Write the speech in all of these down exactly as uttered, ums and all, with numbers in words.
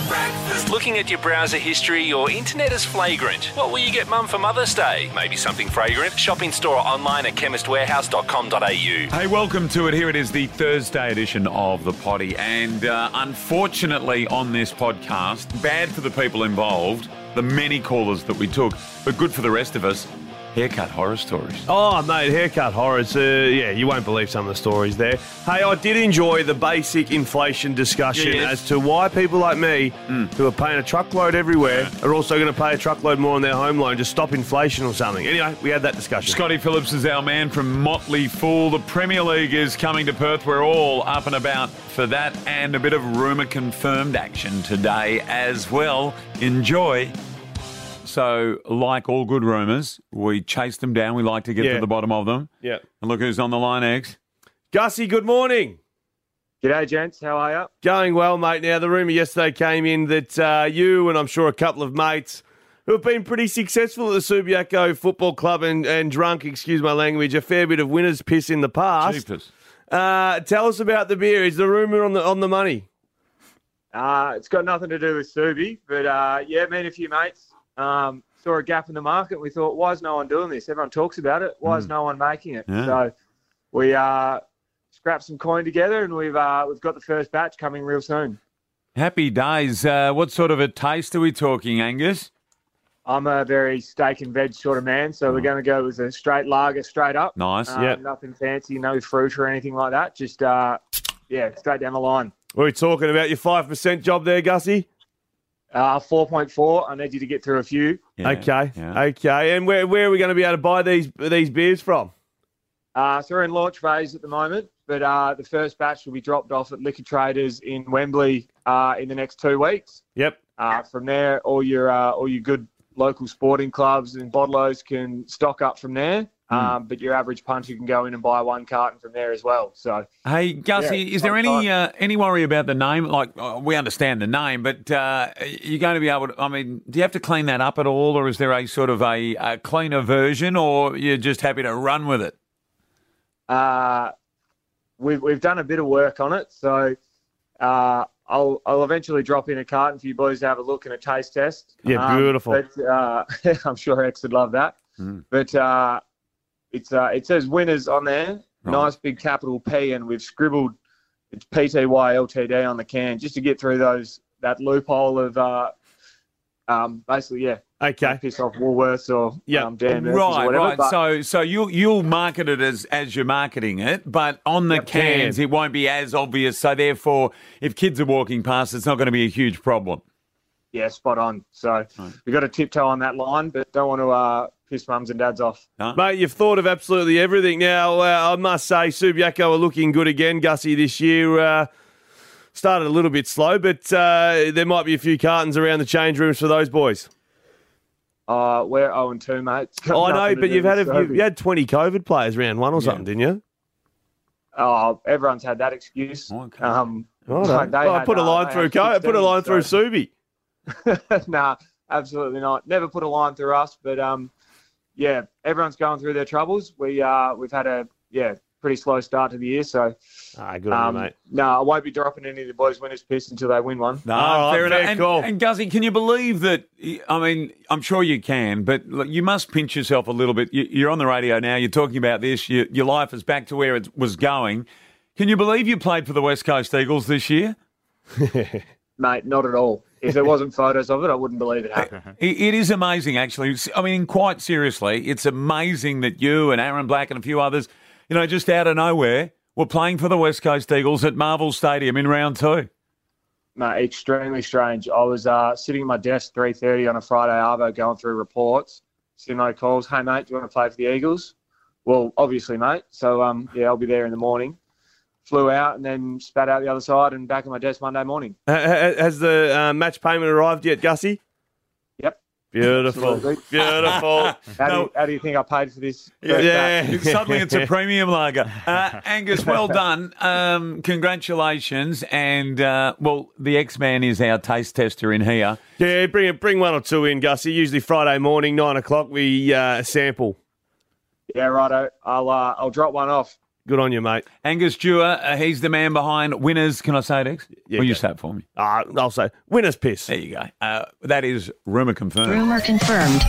breakfast. Looking at your browser history, your internet is flagrant. What will you get mum for Mother's Day? Maybe something fragrant? Shop in store or online at chemist warehouse dot com dot a u. Hey, welcome to it. Here it is, the Thursday edition of The Potty. And uh, unfortunately on this podcast, bad for the people involved, the many callers that we took, but good for the rest of us, haircut horror stories. Oh, mate, haircut horrors. Uh, yeah, you won't believe some of the stories there. Hey, I did enjoy the basic inflation discussion Yes. as to why people like me, Mm. who are paying a truckload everywhere, are also going to pay a truckload more on their home loan to stop inflation or something. Anyway, we had that discussion. Scotty Phillips is our man from Motley Fool. The Premier League is coming to Perth. We're all up and about for that and a bit of rumour confirmed action today as well. Enjoy. So, like all good rumours, we chase them down. We like to get Yeah. to the bottom of them. Yeah. And look who's on the line, X. Gussie, good morning. G'day, gents. How are you? Going well, mate. Now, the rumour yesterday came in that uh, you and I'm sure a couple of mates who have been pretty successful at the Subiaco Football Club and, and drunk, excuse my language, a fair bit of winner's piss in the past. Jeepers. Uh, tell us about the beer. Is the rumour on the on the money? Uh, it's got nothing to do with Subi, but uh, yeah, me and a few mates um, saw a gap in the market. We thought, why is no one doing this? Everyone talks about it. Why is no one making it? Yeah. So we uh, scrapped some coin together, and we've uh, we've got the first batch coming real soon. Happy days. Uh, what sort of a taste are we talking, Angus? I'm a very steak and veg sort of man, so we're going to go with a straight lager, straight up. Nice. Um, Yep. Nothing fancy, no fruit or anything like that. Just uh, yeah, straight down the line. We're talking about your five percent job there, Gussie? Uh, four point four. I need you to get through a few. Yeah, Okay, yeah. okay. And where where are we going to be able to buy these these beers from? Uh, so we're in launch phase at the moment, but uh, the first batch will be dropped off at Liquor Traders in Wembley uh, in the next two weeks. Yep. Uh, from there, all your uh, all your good local sporting clubs and bottlers can stock up from there. Um, but your average puncher can go in and buy one carton from there as well. So Hey, Gussie, Yeah, is there fine, any uh, any worry about the name? Like, uh, we understand the name, but uh, you're going to be able to, I mean, do you have to clean that up at all, or is there a sort of a, a cleaner version, or you're just happy to run with it? uh, we've we've done a bit of work on it. So uh, I'll I'll eventually drop in a carton for you boys to have a look and a taste test. Yeah, beautiful. But uh, I'm sure X would love that. Mm. But uh, it's uh, it says winners on there, Right. nice big capital P, and we've scribbled it's P T Y L T D on the can just to get through those that loophole of uh, um, basically yeah, Okay. piss off Woolworths or Yeah. um, Dan Murphy's or Right, whatever. right. But, So, so you'll you'll market it as as you're marketing it, but on the Yep. cans, it won't be as obvious. So, therefore, if kids are walking past, it's not going to be a huge problem. yeah, spot on. So we've got to tiptoe on that line, but don't want to uh, piss mums and dads off. Mate, you've thought of absolutely everything. Now, uh, I must say, Subiaco are looking good again, Gussie, this year. Uh, started a little bit slow, but uh, there might be a few cartons around the change rooms for those boys. Uh, we're oh and two, mate. It's got Oh, I nothing know, to but do you've had a with few, Sophie. you had twenty COVID players round one or something, didn't you? Oh, everyone's had that excuse. Okay. Um, Oh, like no. they Oh, I had, put a uh, line they through had Co- I put a line through sixteen, Subi. so- nah, absolutely not. Never put a line through us, but um, yeah, everyone's going through their troubles. We uh, we've had a yeah pretty slow start to the year, so Ah, good on um, you, mate. no, I won't be dropping any of the boys' winners' piss until they win one. No, All right, fair enough. fair And, call. and Guzzy, can you believe that? I mean, I'm sure you can, but look, you must pinch yourself a little bit. You, you're on the radio now. You're talking about this. You, your life is back to where it was going. Can you believe you played for the West Coast Eagles this year? Mate, not at all. If there wasn't photos of it, I wouldn't believe it happened. It, it is amazing, actually. I mean, quite seriously, it's amazing that you and Aaron Black and a few others, you know, just out of nowhere, were playing for the West Coast Eagles at Marvel Stadium in round two. Mate, extremely strange. I was uh, sitting at my desk three thirty on a Friday arvo going through reports. Simo calls, hey, mate, do you want to play for the Eagles? Well, obviously, mate. So, um, yeah, I'll be there in the morning. Flew out and then spat out the other side and back at my desk Monday morning. Ha- ha- Has the uh, match payment arrived yet, Gussie? Yep. Beautiful. Absolutely. Beautiful. How, No. do you, how do you think I paid for this? Yeah. first batch? Suddenly it's a premium lager. Uh, Angus, well done. Um, congratulations. And, uh, well, the X-Man is our taste tester in here. Yeah, bring it, bring one or two in, Gussie. Usually Friday morning, nine o'clock, we uh, sample. Yeah, righto. I'll uh, I'll drop one off. Good on you, mate. Angus Dewar, uh, he's the man behind Winners. Can I say it, X? Yeah, Will you go. say it for me? Uh, I'll say winner's piss. There you go. Uh, that is rumour confirmed. Rumour confirmed.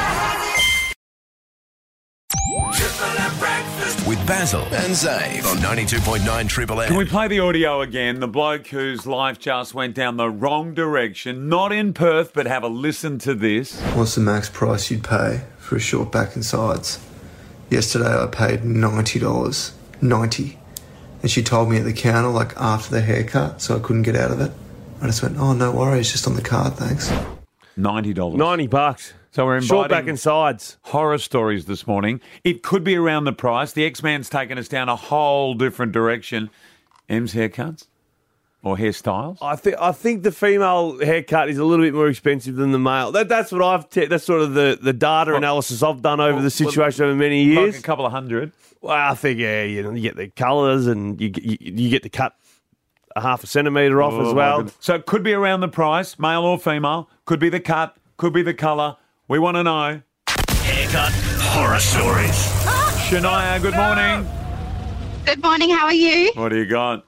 With Basil and Zave on ninety-two point nine Triple M. Can we play the audio again? The bloke whose life just went down the wrong direction, not in Perth, but have a listen to this. What's the max price you'd pay for a short back and sides? Yesterday I paid ninety dollars. ninety. And she told me at the counter, like after the haircut, so I couldn't get out of it. I just went, oh, no worries, just on the card, thanks. ninety dollars. ninety bucks. So we're Short inviting back and sides. horror stories this morning. It could be around the price. The X-Man's taken us down a whole different direction. M's haircuts? Or hairstyles? I think I think the female haircut is a little bit more expensive than the male. That that's what I've te- that's sort of the, the data analysis I've done over well, the situation over many years. Like a couple of hundred. Well, I think yeah, you know, you get the colours and you, you you get to cut a half a centimetre off Oh, as my well. goodness. So it could be around the price, male or female. Could be the cut. Could be the colour. We want to know. Haircut horror stories. Shania, good morning. Good morning, how are you? What do you got?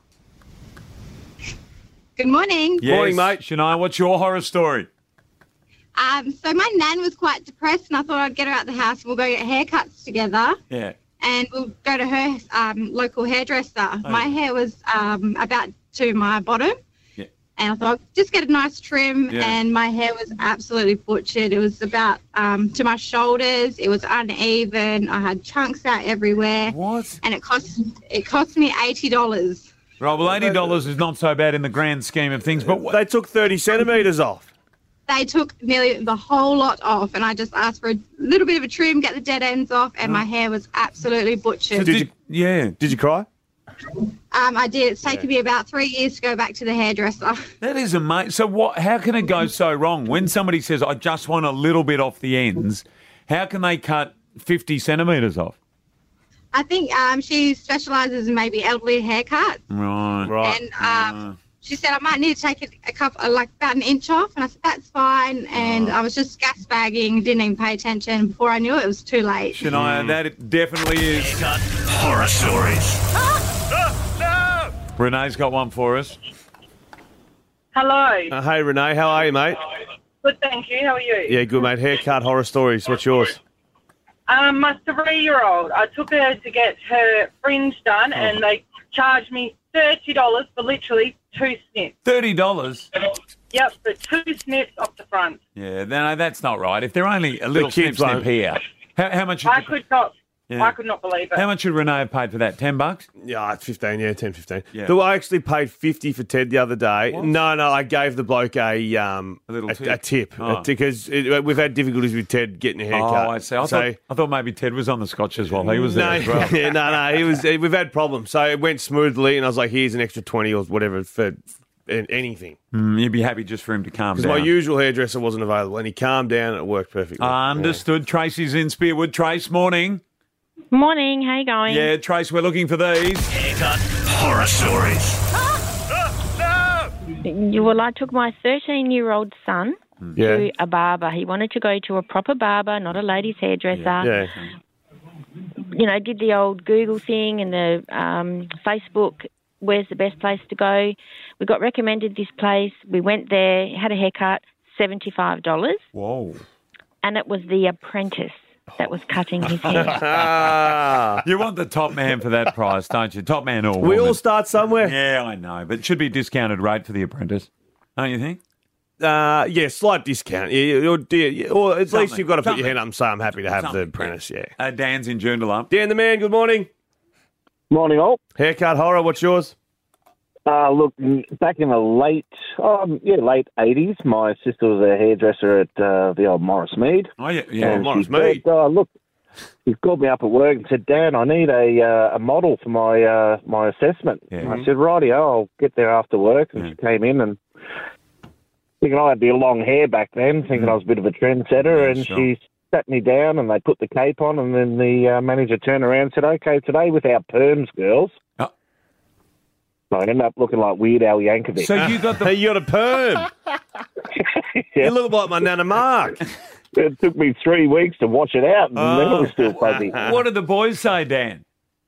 Good morning. Yes, Morning, mate. Shania, what's your horror story? Um, so my nan was quite depressed and I thought I'd get her out the house and we'll go get haircuts together Yeah. and we'll go to her um, local hairdresser. My hair was um, about to my bottom Yeah. and I thought just get a nice trim Yeah. and my hair was absolutely butchered. It was about um, to my shoulders. It was uneven. I had chunks out everywhere. What? And it cost it cost me eighty dollars. Right, well, eighty dollars is not so bad in the grand scheme of things, but what? They took thirty centimetres off. They took nearly the whole lot off, and I just asked for a little bit of a trim, get the dead ends off, and my hair was absolutely butchered. Did you- Yeah. Did you cry? Um, I did. It's taken me about three years to go back to the hairdresser. That is amazing. So what? How can it go so wrong? When somebody says, I just want a little bit off the ends, how can they cut fifty centimetres off? I think um, she specialises in maybe elderly haircuts, Right. Right. and um, she said I might need to take a, a couple, like about an inch off, and I said that's fine. And I was just gas bagging, didn't even pay attention. Before I knew it, it was too late. Shania, that it definitely is. Haircut horror stories. Renee's got one for us. Hello. Uh, hey, Renee, how are you, mate? Good, thank you. How are you? Yeah, good, mate. Haircut horror stories. What's yours? Um, my three-year-old, I took her to get her fringe done, Oh. and they charged me thirty dollars for literally two snips. thirty dollars? Yep, for two snips off the front. Yeah, no, that's not right. If they're only a little kids snip, snip won't. here. How, how much? I Should, could not, Yeah. I could not believe it. how much should Renee have paid for that? Ten bucks? Yeah, it's fifteen, yeah, ten, fifteen. Yeah. So I actually paid fifty for Ted the other day. What? No, no, I gave the bloke a um A little a, tip. a tip Oh. because it, we've had difficulties with Ted getting a haircut. Oh, I see. I, so, thought, I thought maybe Ted was on the scotches while he was no, there as well. yeah, no, no, he was. We've had problems, so it went smoothly, and I was like, "Here's an extra twenty or whatever for an- anything." Mm, you'd be happy just for him to calm Because down. my usual hairdresser wasn't available, and he calmed down, and it worked perfectly. Understood. Tracy's in Spearwood. Trace, morning. Morning, how you going? Yeah, Trace, we're looking for these. Haircut horror stories. You- Well, I took my thirteen-year-old son Yeah, to a barber. He wanted to go to a proper barber, not a ladies' hairdresser. yeah. You know, did the old Google thing and the um, Facebook, where's the best place to go? We got recommended this place. We went there, had a haircut, seventy-five dollars, Whoa. and it was the apprentice that was cutting his hair. Ah, You want the top man for that price, don't you? Top man or we woman. all start somewhere. Yeah, I know, but it should be a discounted rate for the apprentice, don't you think? Uh, yeah, slight discount. Yeah, or, yeah, or at least Something. you've got to put Something. your hand up and say, I'm happy to have Something. the apprentice, yeah. Uh, Dan's in Joondalup. Dan the man, good morning. Morning, all. Haircut horror, what's yours? Uh, look, back in the late, um, yeah, late eighties, my sister was a hairdresser at uh, the old Morris Mead. Oh, yeah. yeah. and Morris she Mead. said, uh, look, she called me up at work and said, Dan, I need a uh, a model for my uh, my assessment. Yeah. And I said, rightio, I'll get there after work. And Yeah. she came in and thinking I had the long hair back then, thinking I was a bit of a trendsetter, Yeah, and sure. she sat me down and they put the cape on, and then the uh, manager turned around and said, okay, today without perms, girls. Oh. So I ended up looking like Weird Al Yankovic. So you got Hey, the... you got a perm. Yeah. You look like my Nana Mark. It took me three weeks to wash it out, and then it was still fuzzy. What did the boys say, Dan?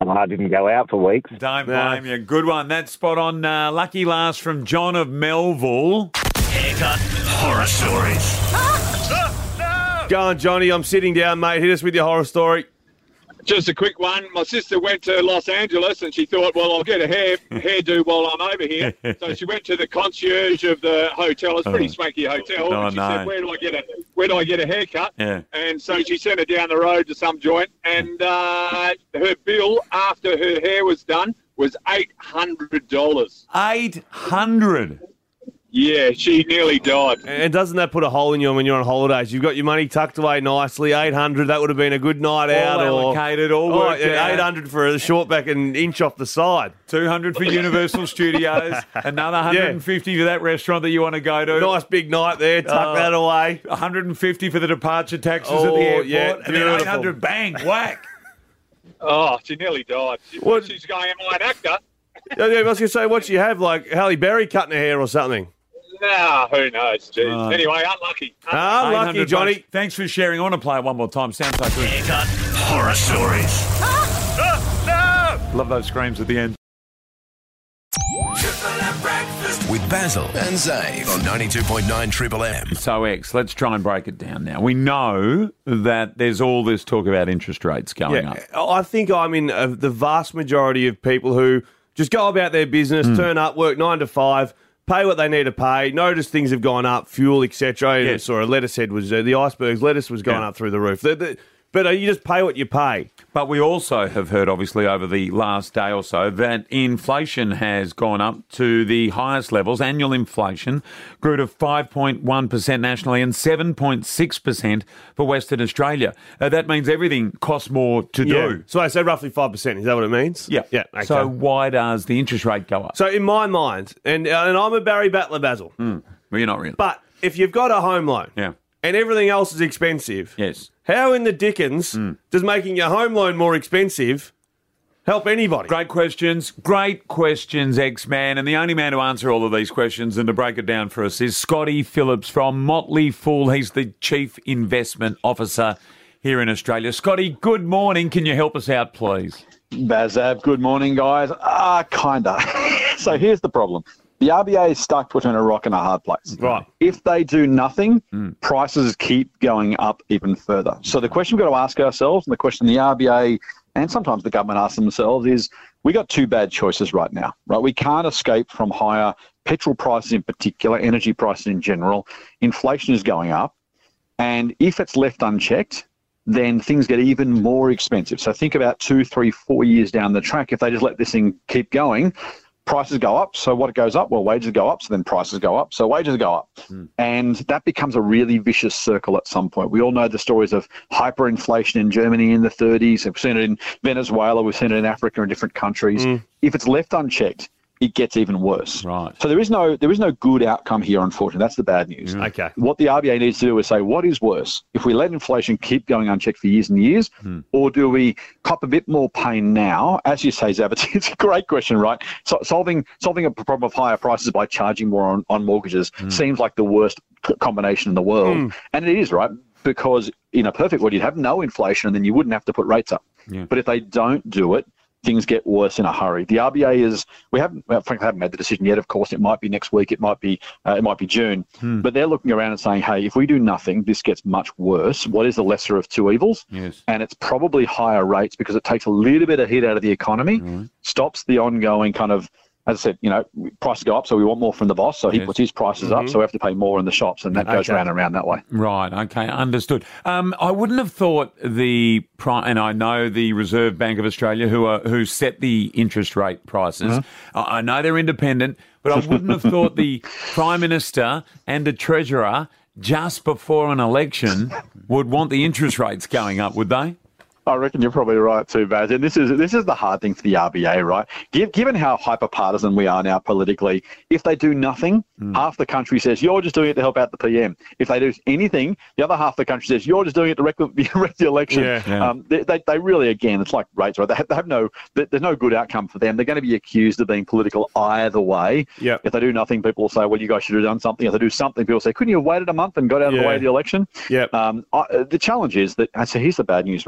and I didn't go out for weeks. Don't blame you. Good one. That's spot on. Uh, lucky last from John of Melville. Haircut horror stories. Go on, Johnny. I'm sitting down, mate. Hit us with your horror story. Just a quick one. My sister went to Los Angeles and she thought, well, I'll get a hair hairdo while I'm over here. So she went to the concierge of the hotel. It's a pretty Oh. swanky hotel. Oh, and she no. said, where do I get a where do I get a haircut? Yeah. And so she sent her down the road to some joint, and uh, her bill after her hair was done was eight hundred dollars. eight hundred dollars. Yeah, she nearly died. And doesn't that put a hole in you when you're on holidays? You've got your money tucked away nicely, eight hundred. That would have been a good night out. All allocated, all or, worked oh, yeah, out. eight hundred for a short back and inch off the side. two hundred for Universal Studios. Another one hundred fifty for that restaurant that you want to go to. Nice big night there. Tuck Uh, that away. one hundred fifty for the departure taxes Oh, at the airport. yeah, and then beautiful. eight hundred bang, whack. Oh, she nearly died. She, What? She's going, am I an actor? Yeah, yeah, I was going to say, what you have, like Halle Berry cutting her hair or something? Nah, who knows? Jeez. Right. Anyway, unlucky. Ah, eight lucky, hundred Johnny. bucks. Thanks for sharing. I want to play it one more time. Sounds so good. Haircut horror stories. Love those screams at the end. With Basil and Zave on ninety-two point nine Triple M. So, X, let's try and break it down now. We know that there's all this talk about interest rates going up. I think I'm in uh, the vast majority of people who just go about their business, Hmm. turn up, work nine to five, pay what they need to pay, notice things have gone up, fuel, et cetera. And Yes. saw a lettuce head was, uh, the iceberg's lettuce was going Yeah. up through the roof. The- the- but uh, you just pay what you pay. But we also have heard, obviously, over the last day or so, that inflation has gone up to the highest levels. Annual inflation grew to five point one percent nationally and seven point six percent for Western Australia. Uh, that means everything costs more to Yeah. do. So I said roughly five percent. Is that what it means? Yeah. Yeah. Okay. So why does the interest rate go up? So in my mind, and, uh, and I'm a Barry Battler, Basil, Mm. Well, you're not really. but if you've got a home loan yeah. and everything else is expensive, Yes. how in the dickens Mm. does making your home loan more expensive help anybody? Great questions. Great questions, X-Man. And the only man to answer all of these questions and to break it down for us is Scotty Phillips from Motley Fool. He's the Chief Investment Officer here in Australia. Scotty, good morning. Can you help us out, please? Bazab, good morning, guys. Ah, kinda. So here's the problem. The R B A is stuck between a rock and a hard place. Right. If they do nothing, prices keep going up even further. So the question we've got to ask ourselves, and the question the R B A and sometimes the government asks themselves is, we got two bad choices right now, right? We can't escape from higher petrol prices in particular, energy prices in general. Inflation is going up. And if it's left unchecked, then things get even more expensive. So think about two, three, four years down the track. If they just let this thing keep going, prices go up. So what goes up? Well, wages go up. So then prices go up. So wages go up. Mm. And that becomes a really vicious circle at some point. We all know the stories of hyperinflation in Germany in the thirties. We've seen it in Venezuela. We've seen it in Africa and different countries. Mm. If it's left unchecked, it gets even worse. Right. So there is no there is no good outcome here, unfortunately. That's the bad news. Mm. Okay. What the R B A needs to do is say, what is worse? If we let inflation keep going unchecked for years and years, mm. or do we cop a bit more pain now? As you say, Zab, it's, it's a great question, right? So solving solving a problem of higher prices by charging more on, on mortgages mm. seems like the worst c- combination in the world. Mm. And it is, right? Because in a perfect world, you'd have no inflation and then you wouldn't have to put rates up. Yeah. But if they don't do it, things get worse in a hurry. The R B A is, we haven't, well, frankly, haven't made the decision yet. Of course, it might be next week. It might be, uh, it might be June. Hmm. But they're looking around and saying, hey, if we do nothing, this gets much worse. What is the lesser of two evils? Yes. And it's probably higher rates because it takes a little bit of hit out of the economy, mm. stops the ongoing kind of, as I said, you know, prices go up, so we want more from the boss. So he yes. puts his prices mm-hmm. up, so we have to pay more in the shops, and that goes okay. round and round that way. Right. Okay. Understood. Um, I wouldn't have thought the pri- and I know the Reserve Bank of Australia, who are who set the interest rate prices. Mm-hmm. I, I know they're independent, but I wouldn't have thought the Prime Minister and the Treasurer just before an election would want the interest rates going up, would they? I reckon you're probably right too, Baz. And this is this is the hard thing for the R B A, right? Given how hyper-partisan we are now politically, if they do nothing, mm. half the country says, you're just doing it to help out the P M. If they do anything, the other half of the country says, you're just doing it to wreck the, wreck the election. Yeah, yeah. Um, they, they, they really, again, it's like rates, right? They have, they have no, there's no good outcome for them. They're going to be accused of being political either way. Yep. If they do nothing, people will say, well, you guys should have done something. If they do something, people will say, couldn't you have waited a month and got out of yeah. the way of the election? Yep. Um, I, the challenge is that, so here's the bad news, right? Like,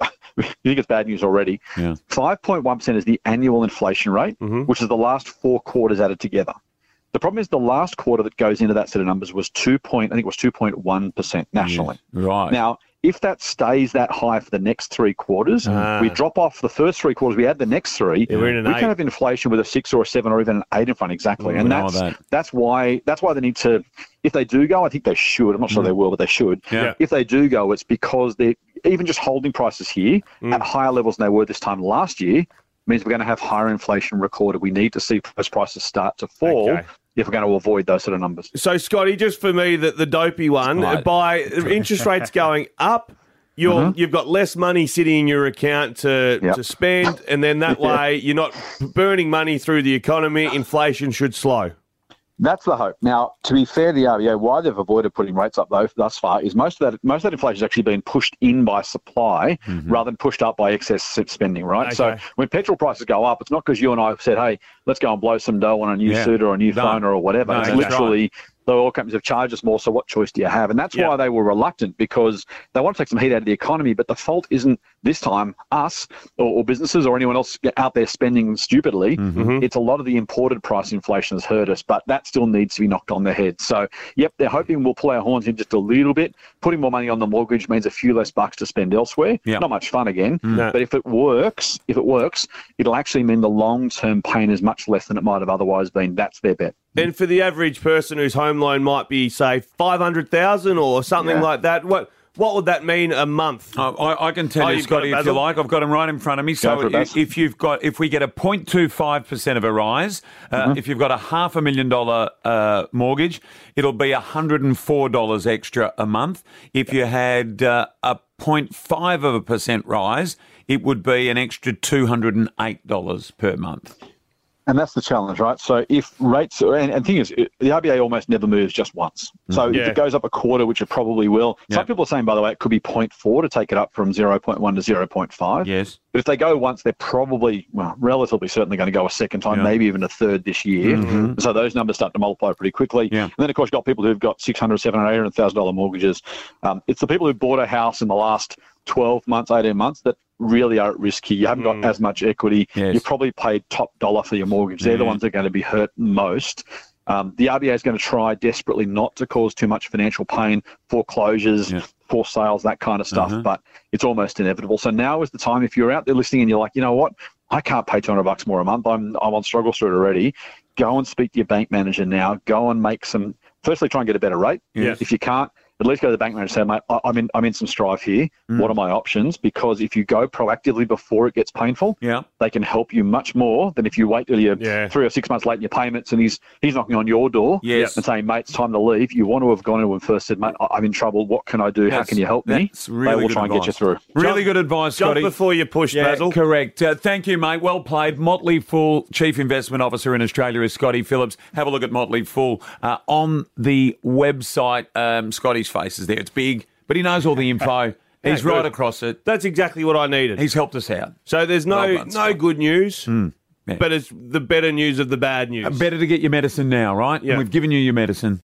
you think it's bad news already. Yeah. five point one percent is the annual inflation rate, Mm-hmm. which is the last four quarters added together. The problem is the last quarter that goes into that set of numbers was two point, I think it was two point one percent nationally. Yes, right. Now, if that stays that high for the next three quarters, Ah. we drop off the first three quarters, we add the next three, Yeah, we're in we an eight. can have inflation with a six or a seven or even an eight in front exactly. Mm, and we know that's that. that's why that's why they need to, if they do go, I think they should. I'm not sure they will, but they should. Yeah. If they do go, it's because they're even just holding prices here at higher levels than they were this time last year means we're going to have higher inflation recorded. We need to see those prices start to fall Okay. if we're going to avoid those sort of numbers. So, Scotty, just for me, the, the dopey one, Right. by interest rates going up, you're, you've got less money sitting in your account to, Yep. to spend, and then that Yeah. way you're not burning money through the economy. Inflation should slow. That's the hope. Now, to be fair, the R B A, why they've avoided putting rates up though thus far is most of that most of that inflation has actually been pushed in by supply rather than pushed up by excess spending, right? So Okay. when petrol prices go up, it's not because you and I have said, hey, let's go and blow some dough on a new Yeah. suit or a new No. phone or whatever. No, it's that's literally the oil companies have charged us more, so what choice do you have? And that's Yeah. why they were reluctant, because they want to take some heat out of the economy, but the fault isn't this time us or, or businesses or anyone else out there spending stupidly. Mm-hmm. It's a lot of the imported price inflation has hurt us, but that still needs to be knocked on the head. So, yep, they're hoping we'll pull our horns in just a little bit. Putting more money on the mortgage means a few less bucks to spend elsewhere. Yeah. Not much fun again, No. but if it works, if it works, it'll actually mean the long-term pain is much less than it might have otherwise been. That's their bet. And for the average person whose home loan might be, say, five hundred thousand dollars or something Yeah. like that, what what would that mean a month? Oh, I, I can tell Oh, you, you've got Scotty, it, if you Basil? like. I've got them right in front of me. Go So for it, Baz. if, if you've got, if we get a zero point two five percent of a rise, uh, Mm-hmm. if you've got a half a million dollar uh, mortgage, it'll be one hundred four dollars extra a month. If you had uh, a zero point five of a percent rise, it would be an extra two hundred eight dollars per month. And that's the challenge, right? So if rates, and, and the thing is, the R B A almost never moves just once. So Yeah. if it goes up a quarter, which it probably will, Yeah. some people are saying, by the way, it could be zero point four to take it up from zero point one to zero point five. Yes. But if they go once, they're probably, well, relatively certainly going to go a second time, Yeah. maybe even a third this year. Mhm. So those numbers start to multiply pretty quickly. Yeah. And then, of course, you've got people who've got six hundred thousand dollars, seven hundred thousand dollars, eight hundred thousand dollars mortgages. Um, it's the people who bought a house in the last twelve months, eighteen months that really are at risk here. You haven't got as much equity. Yes. You probably paid top dollar for your mortgage. They're the Yeah. ones that are going to be hurt most. Um, the R B A is going to try desperately not to cause too much financial pain, foreclosures, Yeah. forced sales, that kind of stuff, Uh-huh. but it's almost inevitable. So now is the time, if you're out there listening and you're like, you know what, I can't pay two hundred bucks more a month. I'm, I'm on Struggle Street already. Go and speak to your bank manager now. Go and make some, firstly, try and get a better rate. Yes. If you can't, at least go to the bank manager and say, mate, I- I'm in, I'm in some strife here. Mm. What are my options? Because if you go proactively before it gets painful, Yeah. they can help you much more than if you wait till you're Yeah. three or six months late in your payments and he's he's knocking on your door Yes. and saying, mate, it's time to leave. You want to have gone in and first said, mate, I- I'm in trouble. What can I do? How That's- can you help me? that's really they will good try and get you advice. through. Really good advice, Jump Scotty. before you push, Yeah, Basil. correct. Uh, thank you, mate. Well played. Motley Fool, Chief Investment Officer in Australia, is Scotty Phillips. Have a look at Motley Fool uh, on the website. Um, Scotty's face is there. It's big, but he knows all the info. He's good. right across it. That's exactly what I needed. He's helped us out. So there's no Well done, no Scott. good news, Yeah. but it's the better news of the bad news. Uh, better to get your medicine now, right? Yeah. And we've given you your medicine.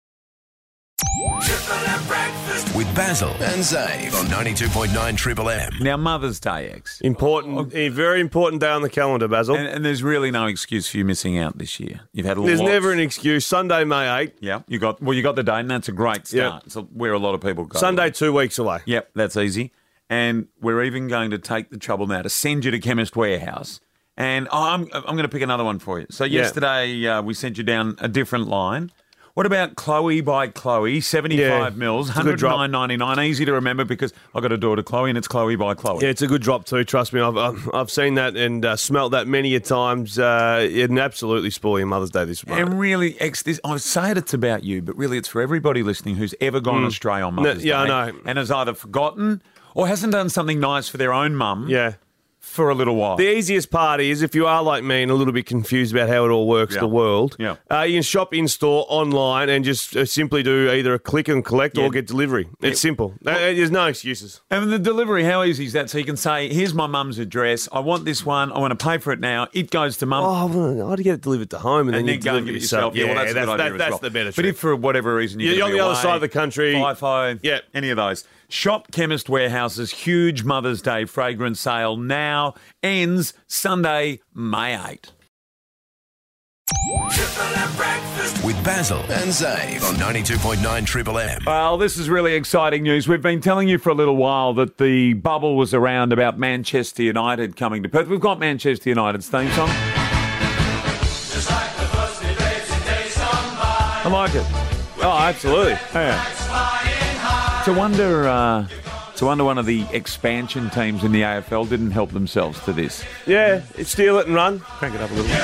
With Basil and Zave on ninety-two point nine Triple M. Now, Mother's Day, X. Important, a very important day on the calendar, Basil. And, and there's really no excuse for you missing out this year. You've had a There's lots- never an excuse. Sunday, May eighth. Yeah, you got well. You got the date, and that's a great start. Yeah. So where a lot of people go. Sunday, two weeks away. Yep, that's easy. And we're even going to take the trouble now to send you to Chemist Warehouse. And oh, I'm I'm going to pick another one for you. So Yeah. yesterday uh, we sent you down a different line. What about Chloe by Chloe, seventy-five Yeah, mils, it's a good one hundred nine ninety-nine. Easy to remember because I got a daughter, Chloe, and it's Chloe by Chloe. Yeah, it's a good drop too. Trust me, I've I've, I've seen that and uh, smelt that many a times. Uh, it'd absolutely spoil your Mother's Day this month. And really, X, this, I say it, it's about you, but really it's for everybody listening who's ever gone astray on Mother's Mm. yeah, I Day know. and has either forgotten or hasn't done something nice for their own mum Yeah. for a little while. The easiest part is if you are like me and a little bit confused about how it all works, Yeah. the world, Yeah. uh, you can shop in store, online, and just uh, simply do either a click and collect Yeah. or get delivery. It's simple. Uh, there's no excuses. And the delivery, how easy is that? So you can say, here's my mum's address. I want this one. I want to pay for it now. It goes to mum. Oh, well, I'd get it delivered to home and, and then, then you go and deliver get it yourself. Yeah, well, that's, a that's, good idea that- as that's well. the better But trick. if for whatever reason you're, You're gonna on be the other away, side of the country. FIFO, Yeah. any of those, Shop Chemist Warehouse's huge Mother's Day fragrance sale now ends Sunday, May eighth. With Basil and Zave on ninety-two point nine Triple M. Well, this is really exciting news. We've been telling you for a little while that the bubble was around about Manchester United coming to Perth. We've got Manchester United's theme song. I like it. Oh, absolutely. Yeah. To wonder, uh, to wonder one of the expansion teams in the A F L didn't help themselves to this. Yeah, steal it and run. Crank it up a little.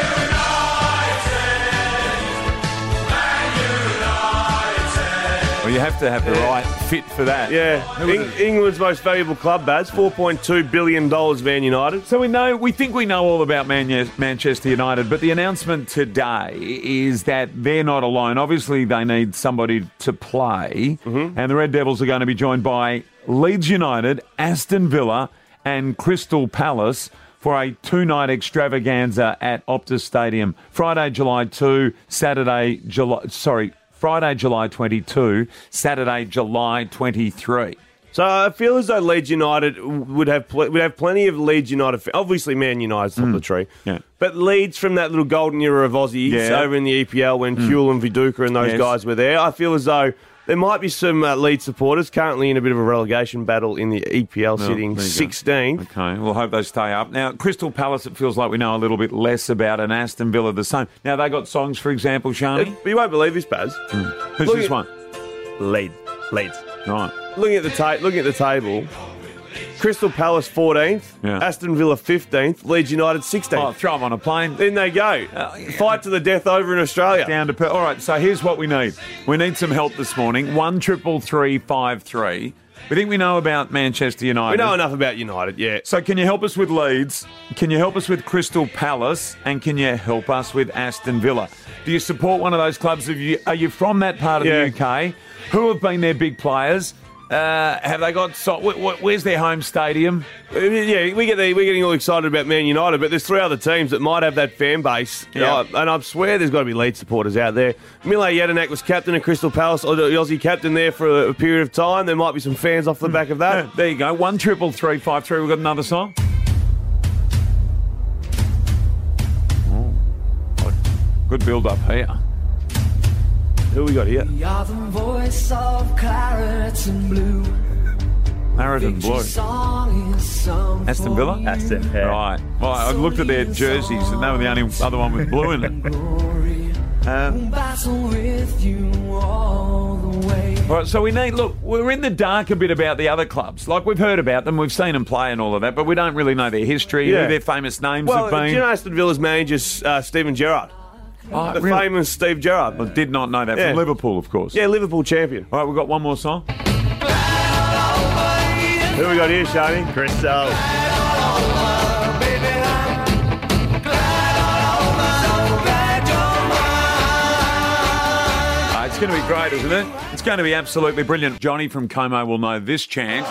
Well, you have to have the right fit for that. Yeah, Eng- England's most valuable club, Baz, four point two billion dollars, Man United. So we know, we think we know all about Man- Manchester United, but the announcement today is that they're not alone. Obviously, they need somebody to play, Mm-hmm. and the Red Devils are going to be joined by Leeds United, Aston Villa, and Crystal Palace for a two-night extravaganza at Optus Stadium. Friday, July second, Saturday, July... Sorry... Friday, July twenty-second, Saturday, July twenty-third. So I feel as though Leeds United would have pl- would have plenty of Leeds United. Obviously, Man United's top of the tree. Yeah. But Leeds from that little golden era of Aussies Yeah. over in the E P L when Kuhl and Viduka and those Yes. guys were there. I feel as though there might be some uh, Leeds supporters currently in a bit of a relegation battle in the E P L, Well, sitting there you go. sixteenth. Okay, we'll hope they stay up. Now, Crystal Palace, it feels like we know a little bit less about, and Aston Villa the same. Now, they got songs, for example, Shani? But you won't believe this, Baz. Who's Look this at- one? Leeds. Leeds. Right. Looking at the ta- looking at the table, Crystal Palace fourteenth, Yeah. Aston Villa fifteenth, Leeds United sixteenth. Oh, throw them on a plane. Then they go. Fight to the death over in Australia. Down to per- All right, so here's what we need. We need some help this morning. One triple three five three. We think we know about Manchester We United. know enough about United, yeah. So can you help us with Leeds? Can you help us with Crystal Palace? And can you help us with Aston Villa? Do you support one of those clubs? Are you, are you from that part of Yeah. the U K? Who have been their big players? Uh, have they got... So, wh- wh- where's their home stadium? Uh, Yeah, we get the, we're getting all excited about Man United, but there's three other teams that might have that fan base. Yeah. Uh, and I swear there's got to be Leeds supporters out there. Mile Jedinak was captain of Crystal Palace, or the Aussie captain there for a, a period of time. There might be some fans off the back of that. Yeah, there you go. One triple three five three. We've got another song. Oh, good build-up here. Who we got here? You're the voice of claret and blue. Claret and blue. Aston Villa? Aston, yeah. Right. Well, I looked at their jerseys and they were the only other one with blue in it. Um, Battle with you all the way. all right, so we need, look, we're in the dark a bit about the other clubs. Like, we've heard about them, we've seen them play and all of that, but we don't really know their history, Yeah. who their famous names Well, have been. do you know Aston Villa's manager's uh, Stephen Gerrard? Oh, the really? famous Steve Gerrard. I did not know that. Yeah. From Liverpool, of course. Yeah, Liverpool champion. All right, we've got one more song. Who we got here, Shani? Crystal. Uh, it's going to be great, isn't it? It's going to be absolutely brilliant. Johnny from Como will know this chant.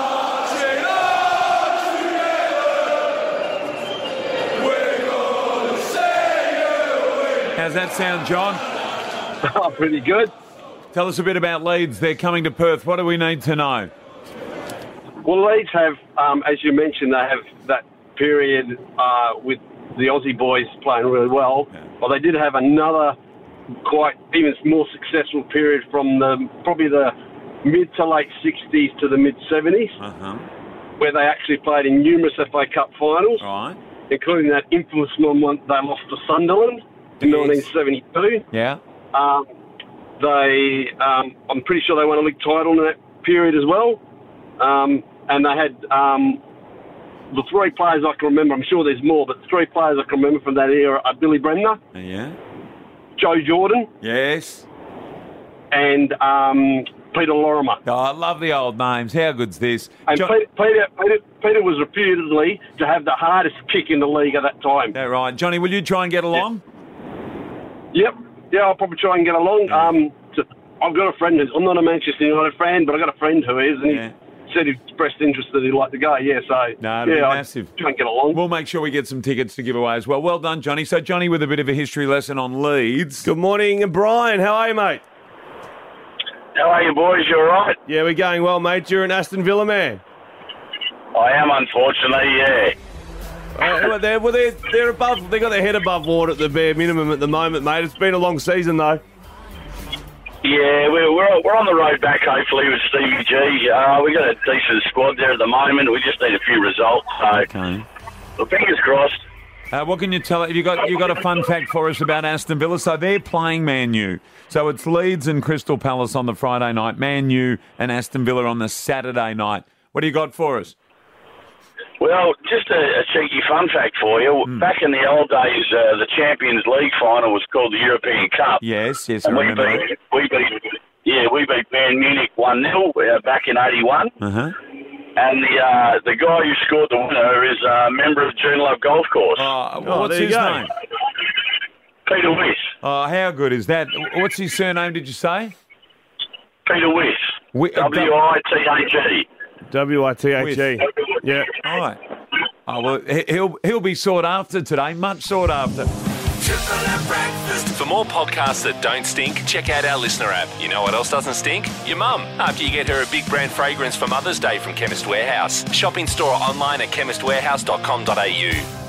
How's that sound, John? Oh, pretty good. Tell us a bit about Leeds. They're coming to Perth. What do we need to know? Well, Leeds have, um, as you mentioned, they have that period uh, with the Aussie boys playing really well. Well, they did have another quite even more successful period from the probably the mid to late sixties to the mid seventies, Uh-huh. where they actually played in numerous F A Cup finals, Right. including that infamous one they lost to Sunderland in Yes. nineteen seventy-two. Yeah. Um, they, um, I'm pretty sure they won a league title in that period as well. Um, and they had um, the three players I can remember. I'm sure there's more, but the three players I can remember from that era are Billy Bremner, Yeah. Joe Jordan, Yes. and um, Peter Lorimer. Oh, I love the old names. How good's this? And Jo- Peter, Peter, Peter, Peter was reputedly to have the hardest kick in the league at that time. That right. Johnny, will you try and get along? Yep. Yeah, I'll probably try and get along. Um, to, I've got a friend who's, I'm not a Manchester United fan, but I've got a friend who is, and Yeah. he said he expressed interest that he'd like to go. Yeah, so No, it'll be yeah, I'll massive. try and get along. We'll make sure we get some tickets to give away as well. Well done, Johnny. So, Johnny, with a bit of a history lesson on Leeds. Good morning, Brian. How are you, mate? How are you, boys? You all right? Yeah, we're going well, mate. You're an Aston Villa man. I am, unfortunately, yeah. Uh, well, they're, well, they're, they're above. They got their head above water at the bare minimum at the moment, mate. It's been a long season, though. Yeah, we're, we're we're on the road back, hopefully, with Stevie G. Uh, we got a decent squad there at the moment. We just need a few results. So, Okay. well, fingers crossed. Uh, what can you tell? Have you got you got a fun fact for us about Aston Villa? So they're playing Man U. So it's Leeds and Crystal Palace on the Friday night, Man U and Aston Villa on the Saturday night. What do you got for us? Well, just a, a cheeky fun fact for you. Hmm. Back in the old days, uh, the Champions League final was called the European Cup. Yes, yes, I And we remember. beat, we beat, yeah, we beat Bayern Munich one nil uh, back in eighty-one. Uh huh. And the uh, the guy who scored the winner is a member of Joondalup Golf Course. Uh, what's there you his go. name? Peter Wiss. Oh, how good is that? What's his surname? Did you say? Peter Wiss. Wi- W I T H E. W I T H E. Yeah. All right. Oh well, he- he'll he'll be sought after today. Much sought after. For more podcasts that don't stink, check out our listener app. You know what else doesn't stink? Your mum. After you get her a big brand fragrance for Mother's Day from Chemist Warehouse. Shop in store or online at chemist warehouse dot com dot a u.